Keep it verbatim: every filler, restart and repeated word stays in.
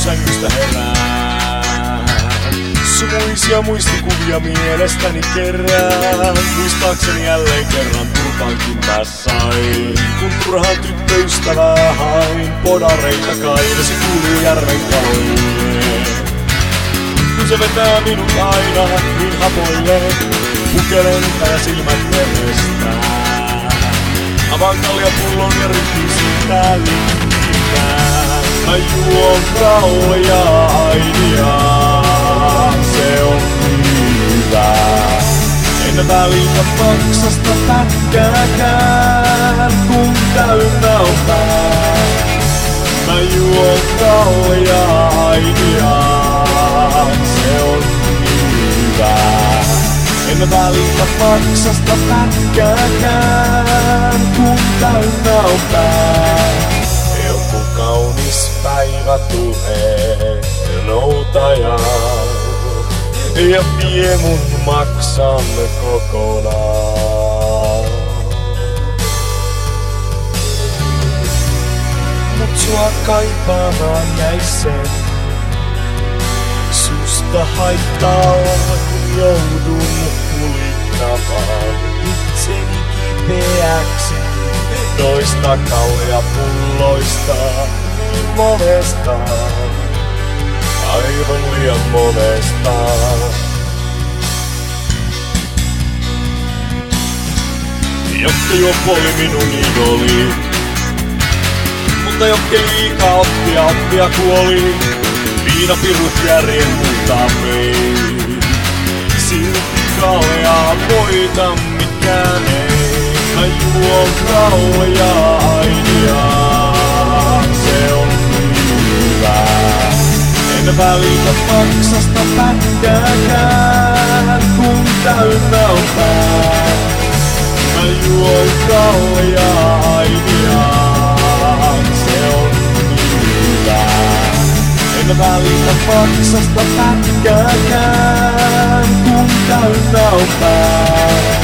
sängystä herään. Sumuisia muistikuvia mielestäni kerään. Muistaakseni jälleen kerran turpaankin mä sain. Kun turhaan tyttöystävää hain, podareita kain, se kuuluu järven kalle. Kun se vetää minut aina niin hapoille, pukelen tää silmät verestään. Avaan kaljapullon ja ryhdyn sitä liittää. Mä juon rauhoja aidia, se on hyvä. En välitä maksasta pätkääkään, kun täynnä on pää. Mä juon rauhoja aidia, se on hyvä. En välitä maksasta pätkääkään, kun täynnä on pää. Joku kaunis päivä tulee noutajaa ja vie mun maksan kokonaan. Mut sua kaipaamaan jäis sen. Susta haittaa olla, kun joudun pulittamaan itseni kipeäksi noista kaljapulloista niin monesta, aivan liian monesta. Jokke juoppo oli minun idoli, mutta jokke liikaa oppia, oppia kuoli. Viinapirut järjen multa vei. Silti kaljaa voita mikään ei. Mä juon rauhoja aidia, se on hyvä. En välitä maksasta pätkääkään, kun täynnä on pää. Mä juon rauhoja aidia, se on hyvä. En välitä maksasta pätkääkään, kun täynnä on pää.